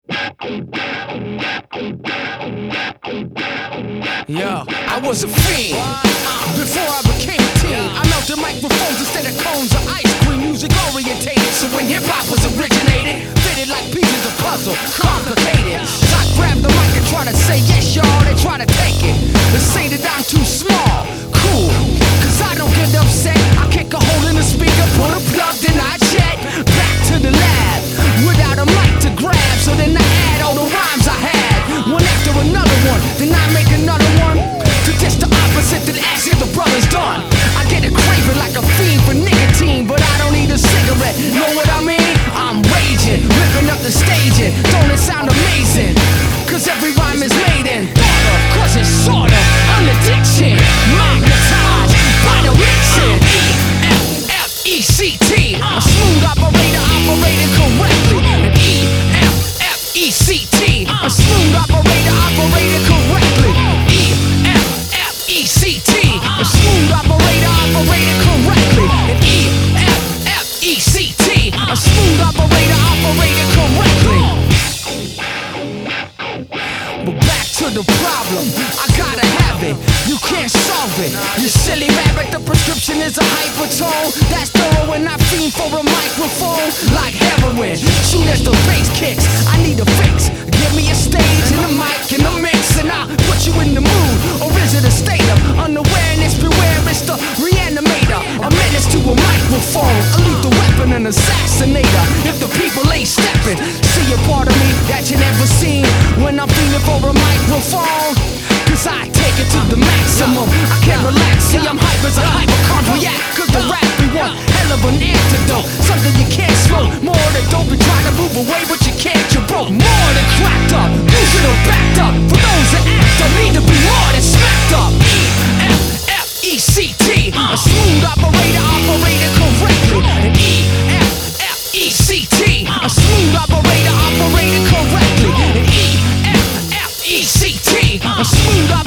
Yo, I was a fiend before I became a teen. I melted microphones instead of cones of ice cream. Music orientated, so when hip hop was originated, fitted like pieces of puzzle, complicated. So I grabbed the mic and try to say yes, y'all. They try to take it and say that I'm too small. Cool, cause I don't get upset. I kick a hole in the speaker, put a plug, then I jet back to the lab without a mic to grab. So then I add all the rhymes I had, one after another one. Then I make another one to test the opposite that ask if the brother's done. I get a craving like a fiend for nicotine, but I don't need a cigarette. Know what I mean? I'm raging, ripping up the staging. Don't it sound amazing? Cause every rhyme is made in thought of, cause it's sort of an addiction. Magnetized by the mixing. E-F-F-E-C-T. A smooth operator operating correctly. And E-F-F-E-C-T. A smooth operator operating correctly. E-F-F-E-C-T. A smooth operator operating correctly. And E-F-F-E-C-T. A smooth operator operating correctly. But back to the problem, I gotta have it, you can't solve it. You silly rabbit, the prescription is a hypertone. That's thorough and I fiend for a microphone like heroin. Soon as the bass kicks, I need a fix. Give me a stage and a mic and a mix, and I'll put you in the mood. Or is it a state of unawareness? Beware, it's the reanimator, a menace to a microphone, a lethal weapon, an assassinator. If the people ain't stepping, see a part of me that you never seen when I'm feeling for a microphone. Cause I take it to the maximum, I can't relax, see I'm hype as a hypochondriac. Cause the rap we want, hell of an antidote, something you can't smoke. More than dope and try to move away but you can't, you're broke. More than cracked up, delusional backed up. For those that act up, need to be more than smacked up. E-F-F-E-C-T. A smooth operator operating correctly. And E-F-F-E-C-T. A smooth operator operating correctly. And E-F-F-E-C-T. A smooth